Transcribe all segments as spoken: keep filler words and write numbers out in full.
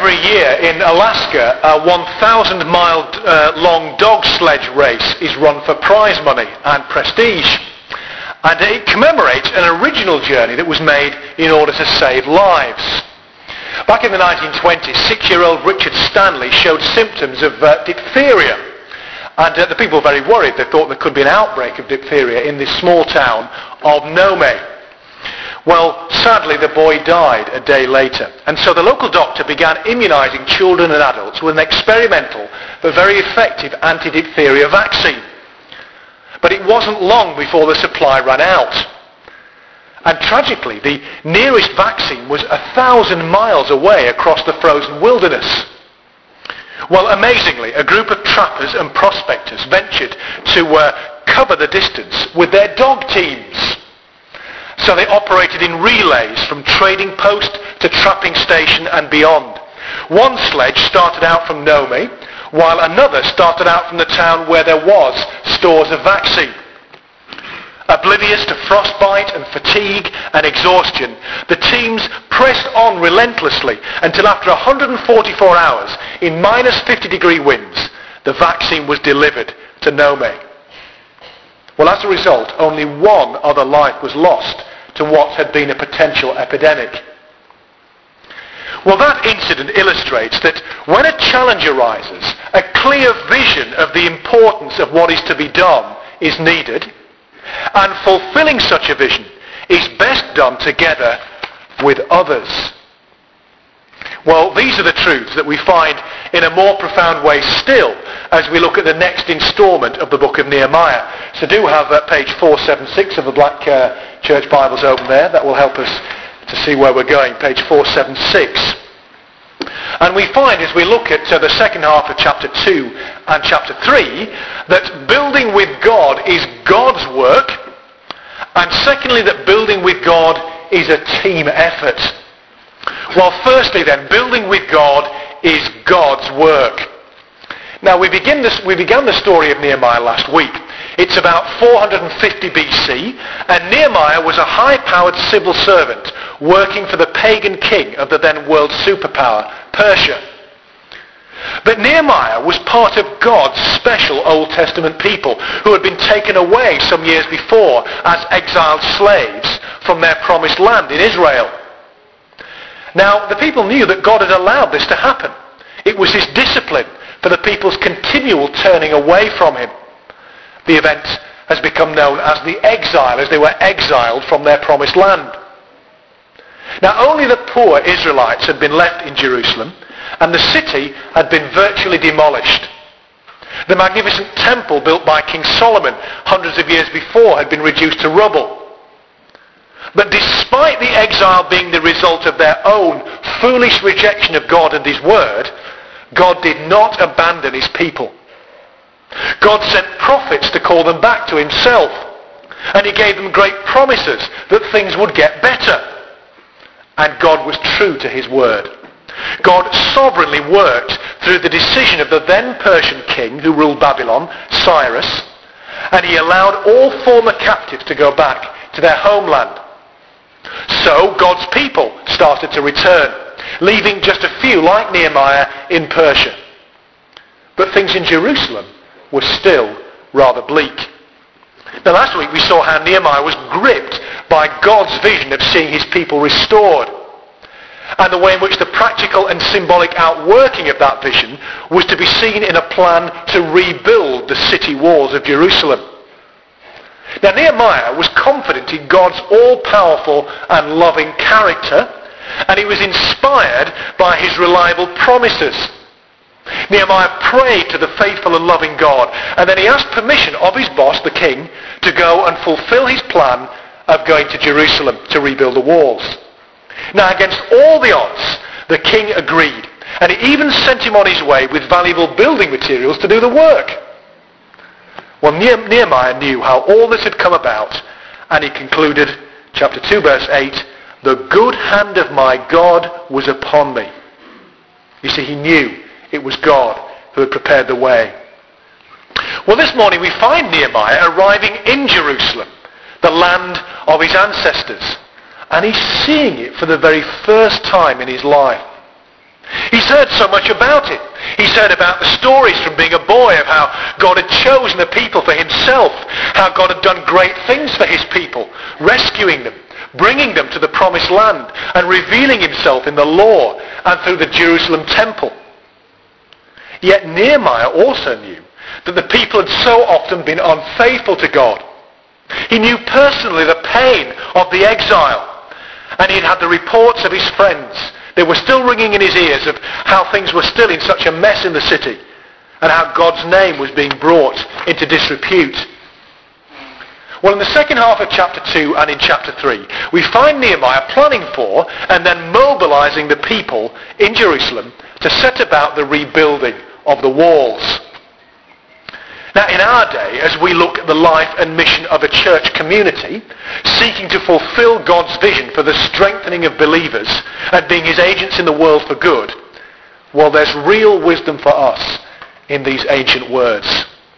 every year in Alaska, a one thousand mile uh, long dog sledge race is run for prize money and prestige. And it commemorates an original journey that was made in order to save lives. Back in the nineteen twenties, six-year-old Richard Stanley showed symptoms of uh, diphtheria. And uh, the people were very worried. They thought there could be an outbreak of diphtheria in this small town of Nome. Well, sadly, the boy died a day later. And so the local doctor began immunizing children and adults with an experimental but very effective anti-diphtheria vaccine. But it wasn't long before the supply ran out. And tragically, the nearest vaccine was a thousand miles away across the frozen wilderness. Well, amazingly, a group of trappers and prospectors ventured to uh, cover the distance with their dog teams. So they operated in relays from trading post to trapping station and beyond. One sledge started out from Nome, while another started out from the town where there was stores of vaccine. Oblivious to frostbite and fatigue and exhaustion, the teams pressed on relentlessly until after one hundred forty-four hours in minus fifty degree winds, the vaccine was delivered to Nome. Well, as a result, only one other life was lost to what had been a potential epidemic. Well, that incident illustrates that when a challenge arises, a clear vision of the importance of what is to be done is needed, and fulfilling such a vision is best done together with others. Well, these are the truths that we find in a more profound way still as we look at the next instalment of the book of Nehemiah. So do have uh, page four seventy-six of the Black uh, Church Bibles open there. That will help us to see where we're going, page four seventy-six. And we find as we look at uh, the second half of chapter two and chapter three that building with God is God's work, and secondly that building with God is a team effort. Well, firstly then, building with God is God's work. Now we begin this, we began the story of Nehemiah last week. It's about four hundred fifty B C, and Nehemiah was a high-powered civil servant working for the pagan king of the then world superpower, Persia. But Nehemiah was part of God's special Old Testament people who had been taken away some years before as exiled slaves from their promised land in Israel. Now, the people knew that God had allowed this to happen. It was his discipline for the people's continual turning away from him. The event has become known as the exile, as they were exiled from their promised land. Now, only the poor Israelites had been left in Jerusalem, and the city had been virtually demolished. The magnificent temple built by King Solomon hundreds of years before had been reduced to rubble. But despite the exile being the result of their own foolish rejection of God and his word, God did not abandon his people. God sent prophets to call them back to himself, and he gave them great promises that things would get better. And God was true to his word. God sovereignly worked through the decision of the then Persian king who ruled Babylon, Cyrus, and he allowed all former captives to go back to their homeland. So God's people started to return, leaving just a few like Nehemiah in Persia. But things in Jerusalem were still rather bleak. Now last week we saw how Nehemiah was gripped by God's vision of seeing his people restored, and the way in which the practical and symbolic outworking of that vision was to be seen in a plan to rebuild the city walls of Jerusalem. Now Nehemiah was confident in God's all-powerful and loving character, and he was inspired by his reliable promises. Nehemiah prayed to the faithful and loving God, and then he asked permission of his boss, the king, to go and fulfill his plan of going to Jerusalem to rebuild the walls. Now, against all the odds, the king agreed, and he even sent him on his way with valuable building materials to do the work. Well, Nehemiah knew how all this had come about, and he concluded, chapter two, verse eight, "The good hand of my God was upon me." You see, he knew it was God who had prepared the way. Well, this morning we find Nehemiah arriving in Jerusalem, the land of his ancestors, and he's seeing it for the very first time in his life. He's heard so much about it. He's heard about the stories from being a boy of how God had chosen a people for himself, how God had done great things for his people, rescuing them, bringing them to the promised land, and revealing himself in the law and through the Jerusalem temple. Yet Nehemiah also knew that the people had so often been unfaithful to God. He knew personally the pain of the exile, and he'd had the reports of his friends. They were still ringing in his ears of how things were still in such a mess in the city, and how God's name was being brought into disrepute. Well, in the second half of chapter two and in chapter three, we find Nehemiah planning for and then mobilizing the people in Jerusalem to set about the rebuilding of the walls. Now, in our day, as we look at the life and mission of a church community, seeking to fulfill God's vision for the strengthening of believers and being his agents in the world for good, well, there's real wisdom for us in these ancient words.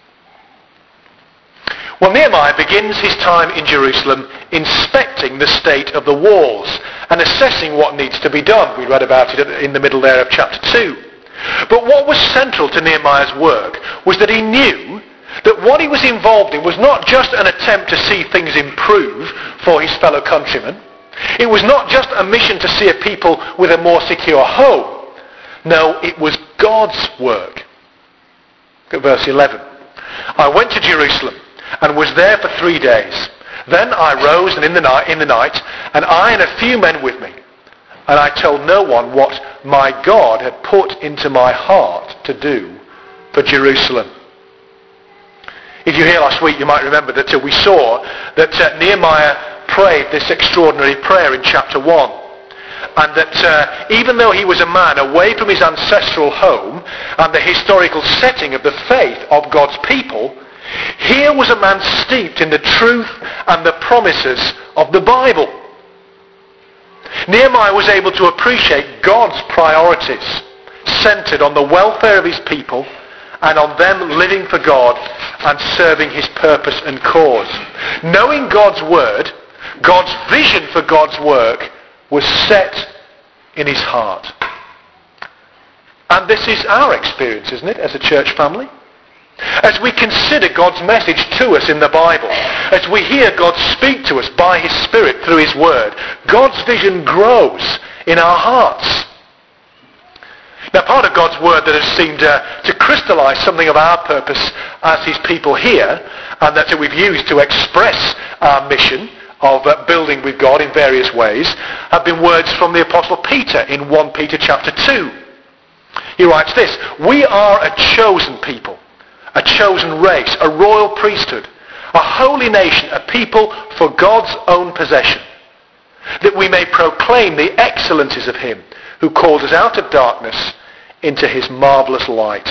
Well, Nehemiah begins his time in Jerusalem inspecting the state of the walls and assessing what needs to be done. We read about it in the middle there of chapter two. But what was central to Nehemiah's work was that he knew that what he was involved in was not just an attempt to see things improve for his fellow countrymen. It was not just a mission to see a people with a more secure home. No, it was God's work. Look at verse eleven. I went to Jerusalem and was there for three days. Then I rose and in the night, in the night, and I and a few men with me. And I told no one what my God had put into my heart to do for Jerusalem. If you were here last week, you might remember that uh, we saw that uh, Nehemiah prayed this extraordinary prayer in chapter one. And that uh, even though he was a man away from his ancestral home and the historical setting of the faith of God's people, here was a man steeped in the truth and the promises of the Bible. Nehemiah was able to appreciate God's priorities, centered on the welfare of his people and on them living for God and serving his purpose and cause. Knowing God's word, God's vision for God's work was set in his heart. And this is our experience, isn't it, as a church family? As we consider God's message to us in the Bible, as we hear God speak to us by his Spirit through his word, God's vision grows in our hearts. Now, part of God's word that has seemed uh, to crystallize something of our purpose as his people here, and that we've used to express our mission of uh, building with God in various ways, have been words from the Apostle Peter in First Peter chapter two. He writes this: we are a chosen people, a chosen race, a royal priesthood, a holy nation, a people for God's own possession, that we may proclaim the excellencies of him who called us out of darkness into his marvelous light.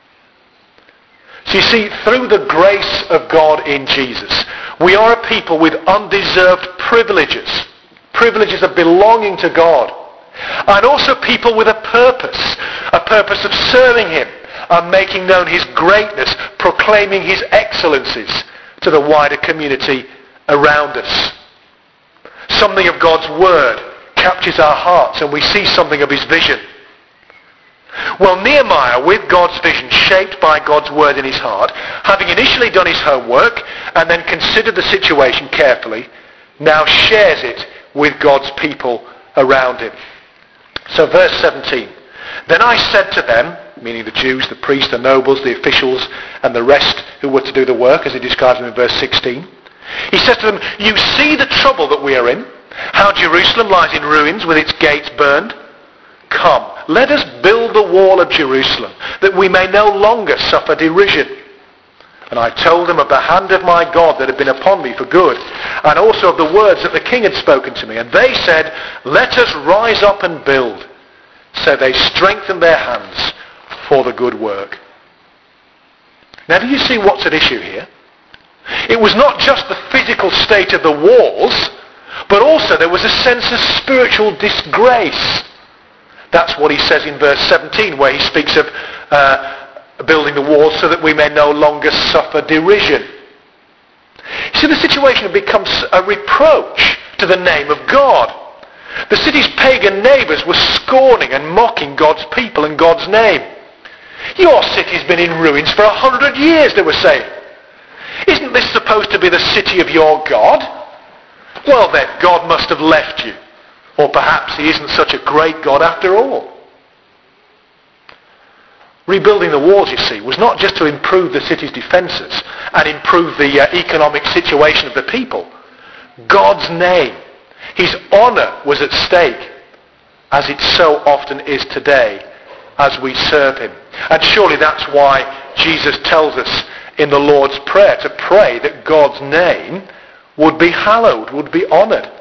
So you see, through the grace of God in Jesus, we are a people with undeserved privileges, privileges of belonging to God, and also people with a purpose, a purpose of serving him, and making known his greatness, proclaiming his excellencies to the wider community around us. Something of God's word captures our hearts and we see something of his vision. Well, Nehemiah, with God's vision shaped by God's word in his heart, having initially done his homework and then considered the situation carefully, now shares it with God's people around him. So verse seventeen. Then I said to them, meaning the Jews, the priests, the nobles, the officials, and the rest who were to do the work, as he describes them in verse sixteen. He says to them, you see the trouble that we are in, how Jerusalem lies in ruins with its gates burned. Come, let us build the wall of Jerusalem, that we may no longer suffer derision. And I told them of the hand of my God that had been upon me for good, and also of the words that the king had spoken to me. And they said, let us rise up and build. So they strengthened their hands for the good work. Now, do you see what's at issue here? It was not just the physical state of the walls, but also there was a sense of spiritual disgrace. That's what he says in verse seventeen, where he speaks of uh, building the walls so that we may no longer suffer derision. See, the situation becomes a reproach to the name of God. The city's pagan neighbours were scorning and mocking God's people and God's name. Your city's been in ruins for a hundred years, they were saying. Isn't this supposed to be the city of your God? Well then, God must have left you. Or perhaps he isn't such a great God after all. Rebuilding the walls, you see, was not just to improve the city's defences and improve the uh, economic situation of the people. God's name, his honour was at stake, as it so often is today as we serve him. And surely that's why Jesus tells us in the Lord's Prayer to pray that God's name would be hallowed, would be honoured.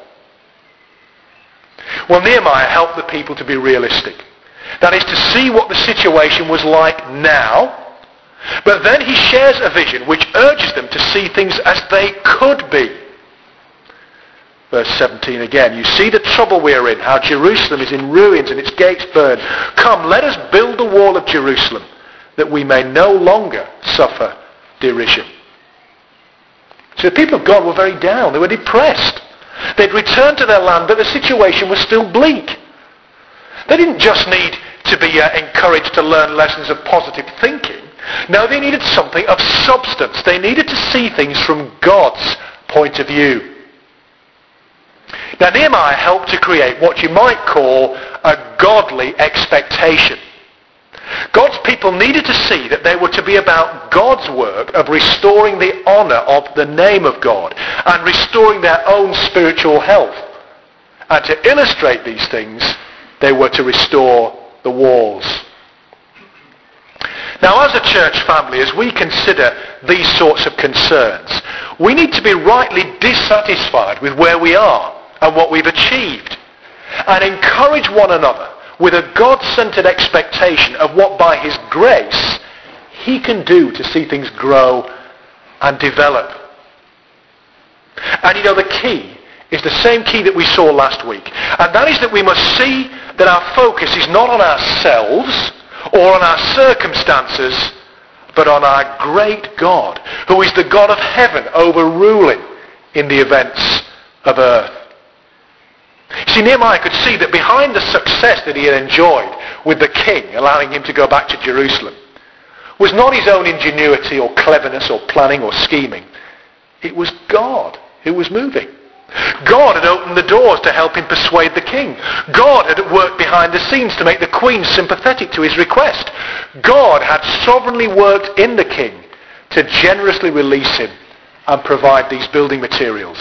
Well, Nehemiah helped the people to be realistic. That is to see what the situation was like now, but then he shares a vision which urges them to see things as they could be. Verse seventeen again, you see the trouble we are in, how Jerusalem is in ruins and its gates burned. Come, let us build the wall of Jerusalem, that we may no longer suffer derision. So the people of God were very down. They were depressed. They'd returned to their land, but the situation was still bleak. They didn't just need to be uh, encouraged to learn lessons of positive thinking. No, they needed something of substance. They needed to see things from God's point of view. Now, Nehemiah helped to create what you might call a godly expectation. God's people needed to see that they were to be about God's work of restoring the honour of the name of God and restoring their own spiritual health. And to illustrate these things, they were to restore the walls. Now, as a church family, as we consider these sorts of concerns, we need to be rightly dissatisfied with where we are and what we've achieved, and encourage one another with a God-centered expectation of what by his grace he can do to see things grow and develop. And you know, the key is the same key that we saw last week, and that is that we must see that our focus is not on ourselves or on our circumstances, but on our great God, who is the God of heaven overruling in the events of earth. See, Nehemiah could see that behind the success that he had enjoyed with the king, allowing him to go back to Jerusalem, was not his own ingenuity or cleverness or planning or scheming. It was God who was moving. God had opened the doors to help him persuade the king. God had worked behind the scenes to make the queen sympathetic to his request. God had sovereignly worked in the king to generously release him and provide these building materials.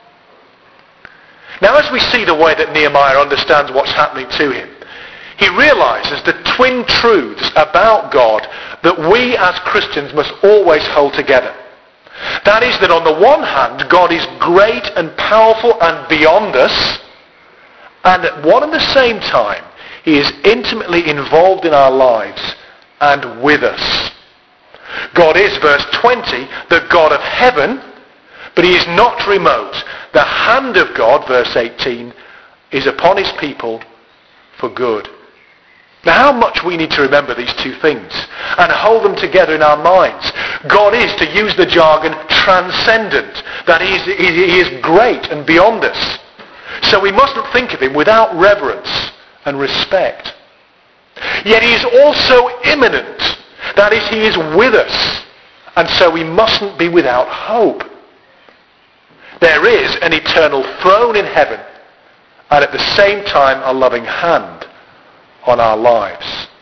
Now, as we see the way that Nehemiah understands what's happening to him, he realizes the twin truths about God that we as Christians must always hold together. That is that on the one hand, God is great and powerful and beyond us, and at one and the same time, he is intimately involved in our lives and with us. God is, verse twenty, the God of heaven, but he is not remote. The hand of God, verse eighteen, is upon his people for good. Now, how much we need to remember these two things and hold them together in our minds. God is, to use the jargon, transcendent. That he is, he is great and beyond us. So we mustn't think of him without reverence and respect. Yet he is also immanent. That is, he is with us. And so we mustn't be without hope. There is an eternal throne in heaven, and at the same time a loving hand on our lives.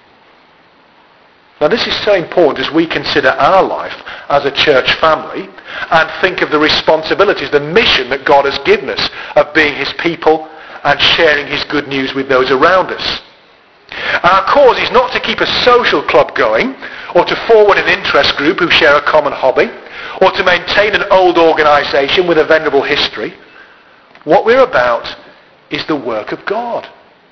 Now, this is so important as we consider our life as a church family and think of the responsibilities, the mission that God has given us of being his people and sharing his good news with those around us. Our cause is not to keep a social club going or to forward an interest group who share a common hobby, or to maintain an old organisation with a venerable history. What we're about is the work of God.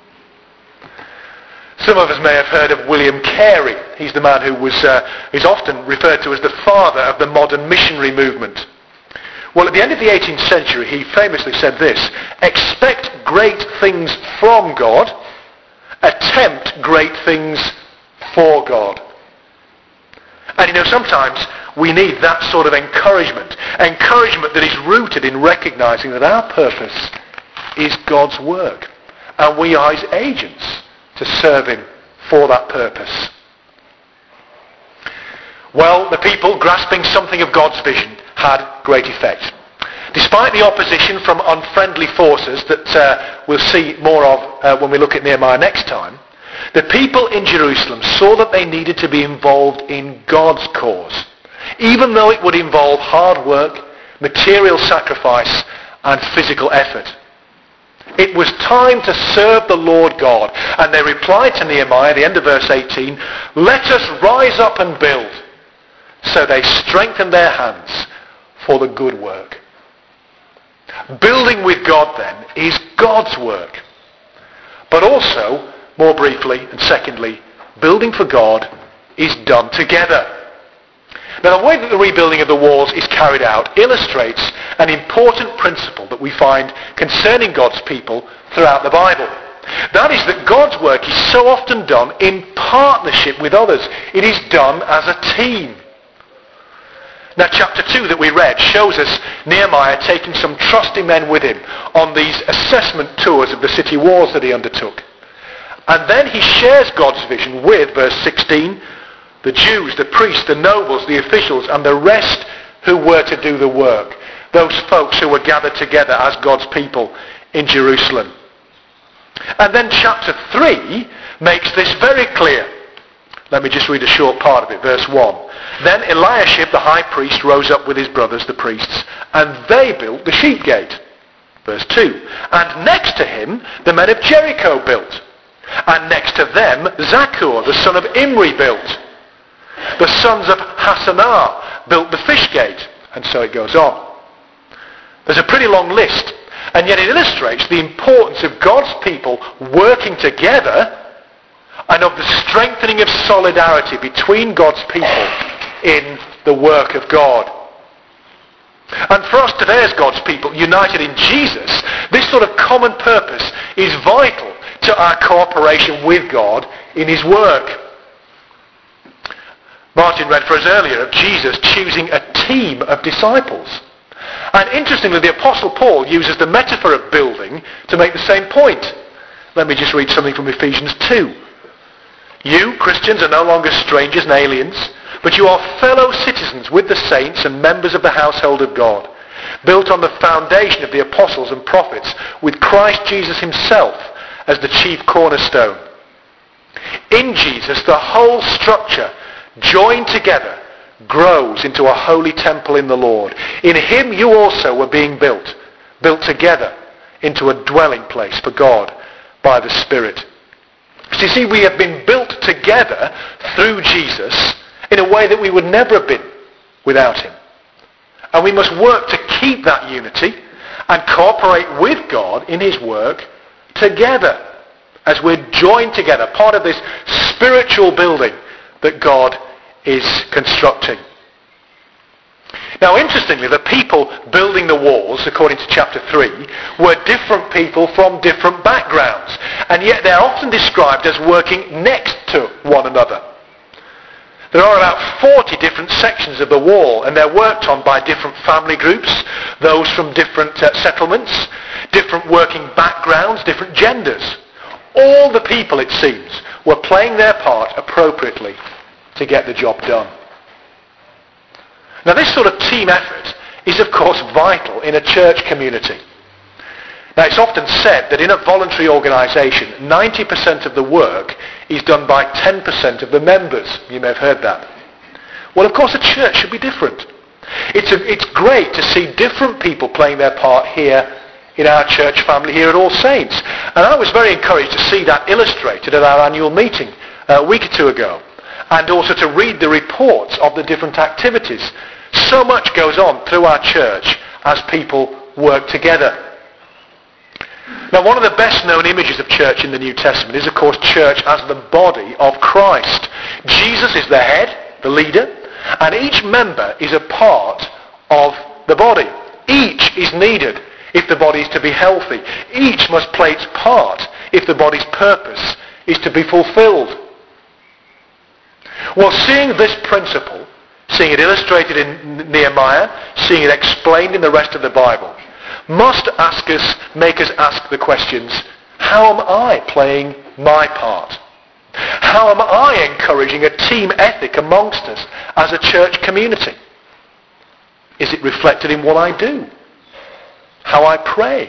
Some of us may have heard of William Carey. He's the man who was uh, is often referred to as the father of the modern missionary movement. Well, at the end of the eighteenth century, he famously said this: expect great things from God, attempt great things for God. And you know, sometimes we need that sort of encouragement. Encouragement that is rooted in recognizing that our purpose is God's work. and we are his agents to serve him for that purpose. Well, the people, grasping something of God's vision, had great effect. Despite the opposition from unfriendly forces that uh, we'll see more of uh, when we look at Nehemiah next time, the people in Jerusalem saw that they needed to be involved in God's cause, even though it would involve hard work, material sacrifice, and physical effort. It was time to serve the Lord God, and they replied to Nehemiah at the end of verse eighteen, "Let us rise up and build." So they strengthened their hands for the good work. Building with God, then, is God's work. But also, more briefly and secondly, building for God is done together. Now, the way that the rebuilding of the walls is carried out illustrates an important principle that we find concerning God's people throughout the Bible. That is that God's work is so often done in partnership with others. It is done as a team. Now, chapter two that we read shows us Nehemiah taking some trusty men with him on these assessment tours of the city walls that he undertook. And then he shares God's vision with, verse sixteen, the Jews, the priests, the nobles, the officials, and the rest who were to do the work. Those folks who were gathered together as God's people in Jerusalem. And then chapter three makes this very clear. Let me just read a short part of it, verse one. Then Eliashib the high priest rose up with his brothers, the priests, and they built the sheep gate. Verse two. And next to him the men of Jericho built. And next to them Zaccur the son of Imri built. The sons of Hassanah built the fish gate. And so it goes on. There's a pretty long list. And yet it illustrates the importance of God's people working together and of the strengthening of solidarity between God's people in the work of God. And for us today as God's people, united in Jesus, this sort of common purpose is vital to our cooperation with God in his work. Martin read for us earlier of Jesus choosing a team of disciples. And interestingly, the Apostle Paul uses the metaphor of building to make the same point. Let me just read something from Ephesians two. You, Christians, are no longer strangers and aliens, but you are fellow citizens with the saints and members of the household of God, built on the foundation of the apostles and prophets, with Christ Jesus himself as the chief cornerstone. In Jesus, the whole structure, joined together, grows into a holy temple in the Lord. In him you also were being built, built together into a dwelling place for God by the Spirit. So you see, we have been built together through Jesus in a way that we would never have been without him. And we must work to keep that unity and cooperate with God in his work together as we're joined together, part of this spiritual building that God is constructing. Now, interestingly, the people building the walls, according to chapter three, were different people from different backgrounds, and yet they're often described as working next to one another. There are about forty different sections of the wall, and they're worked on by different family groups, those from different uh, settlements, different working backgrounds, different genders. All the people, it seems, were playing their part appropriately to get the job done. Now, this sort of team effort is, of course, vital in a church community. Now, it's often said that in a voluntary organisation, ninety percent of the work is done by ten percent of the members. You may have heard that. Well, of course, a church should be different. It's, a, it's great to see different people playing their part here in our church family here at All Saints. And I was very encouraged to see that illustrated at our annual meeting uh, a week or two ago, and also to read the reports of the different activities. So much goes on through our church as people work together. Now, one of the best known images of church in the New Testament is, of course, church as the body of Christ. Jesus is the head, the leader, and each member is a part of the body. Each is needed if the body is to be healthy. Each must play its part if the body's purpose is to be fulfilled. Well, seeing this principle, seeing it illustrated in Nehemiah, seeing it explained in the rest of the Bible, must ask us, make us ask the questions, how am I playing my part? How am I encouraging a team ethic amongst us as a church community? Is it reflected in what I do? How I pray?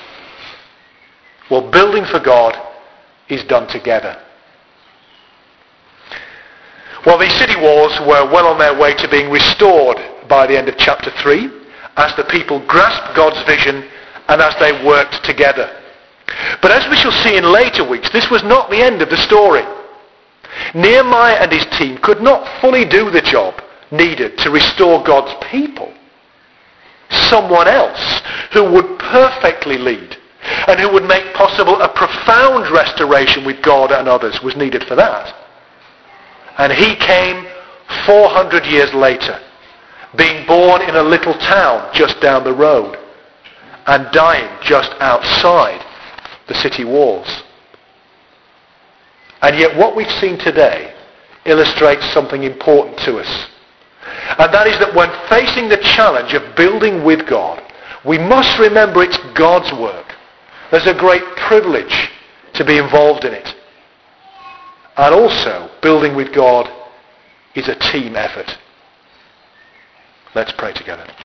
Well, building for God is done together. Well, these city walls were well on their way to being restored by the end of chapter three, as the people grasped God's vision and as they worked together. But as we shall see in later weeks, this was not the end of the story. Nehemiah and his team could not fully do the job needed to restore God's people. Someone else who would perfectly lead and who would make possible a profound restoration with God and others was needed for that. And he came four hundred years later, being born in a little town just down the road and dying just outside the city walls. And yet what we've seen today illustrates something important to us. And that is that when facing the challenge of building with God, we must remember it's God's work. There's a great privilege to be involved in it. And also, building with God is a team effort. Let's pray together.